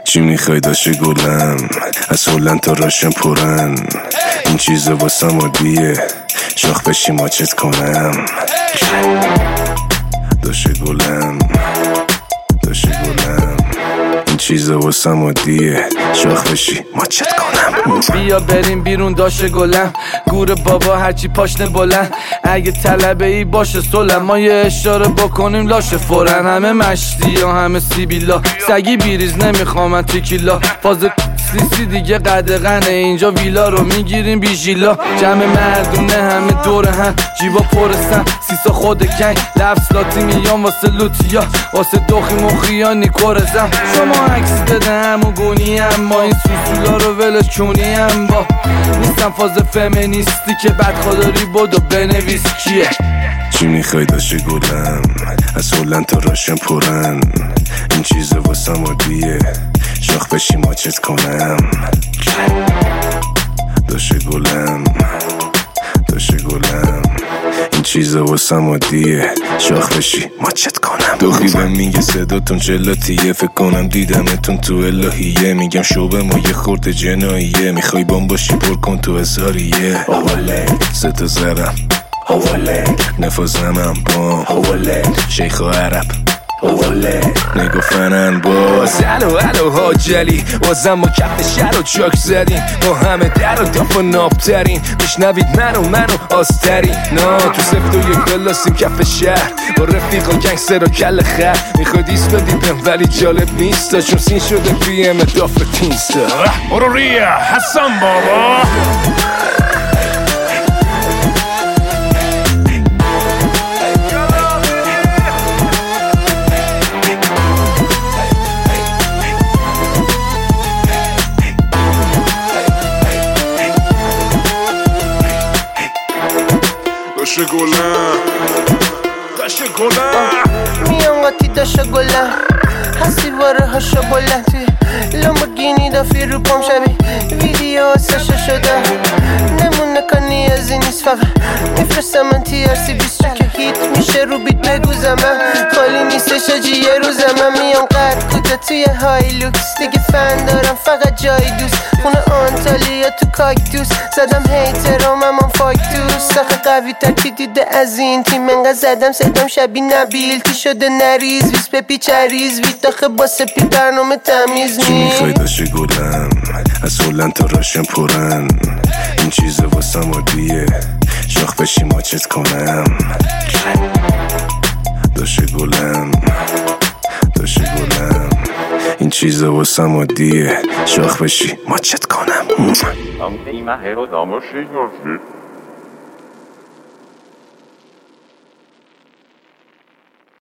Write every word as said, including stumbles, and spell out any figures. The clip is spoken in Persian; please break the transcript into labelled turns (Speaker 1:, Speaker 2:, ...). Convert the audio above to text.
Speaker 1: چی میخوای داشته گلم از هلند تا راشن پرن این چیزا واسم عادیه شاخ بشی ماچت کنم داشته گلم داشته گلم این چیزا واسم عادیه شاخ بشی ماچت کنم
Speaker 2: بیا بریم بیرون داشته گلم گور بابا هرچی پاشنه بلند اگه طلبه ای باشه سلم ما یه اشاره بکنیم لاشه فورن همه مشتی ها همه سیبیلا سگی بیریز نمیخوام من تیکیلا فاز سیسی دیگه قدغنه اینجا ویلا رو میگیریم بیژیلا جمع مردونه همه دور هم جیبا پرسن سیسا خود کنگ لفظ لاتی میان واسه لوتیا واسه دوخی مخیا نیکورزم شما عکس بده همون گونی هم ما این سوسولا رو ولش چونی هم با نیستم فاز فمینیستی که بدخواداری بودو بنویس کیه
Speaker 1: چی میخوای داشته گلم از هلند تا راشن پرن این چیزا واسم عادیه شاخ بشی ماچت کنم داشته گلم داشته گلم این چیزا واسم عادیه شاخ بشی ماچت کنم دوخی بهم میگه صداتون چلاتیه فکر کنم دیدمتون تو الهیه میگم شوبه ما یه خورده جناییه میخوای بام باشی پر کن تو ازاریه اوله سه تا زرم اوله نفازمم با اوله شیخ و عرب اوله نگو فنن باز الو الو حاجلی بازم ما کف شهر و چاک زدیم ما همه در و داف و نابترین میشنوید منو منو آستری نا تو سفت و یک بلاسیم کف شهر با رفیق و گنگستر و کل خر میخواد ایست بدیدم ولی جالب نیست چون سین شده پی ام داف تینستا
Speaker 3: برو ریا حسن بابا داشته گلم داشته گلم
Speaker 4: میان قاطی داشته گلم هستی واره هاشا بلند توی لامبورگینی دافی رو پام شبی ویدیو ساشا شده نمونه کنی از این نیست فقط میفرستم من تی ار سی بیست که هیت میشه رو بیت بگو زمن خالی نیستش اجی یه رو زمن میام قد کوته توی های لوکس دیگه فن دارم فقط جای دوست خونه آنتالیا تو کاکتوس زدم هیترام امان فاکتوس سخه قوی تر که دیده از این تیم انقدر زدم صدام شبی نبیل تی شده نریز ویس پپی چریز ویت داخه با سپی برنامه تمیز
Speaker 1: چی
Speaker 4: می
Speaker 1: میخوای داشته گلم از هلند تا راشن پرن این چیزا واسم عادیه شاخ بشی ماچت کنم داشته گلم داشته گلم این چیزا واسم عادیه شاخ بشی ماچت کنم
Speaker 5: Am Thema Hero Damo Schigolfi.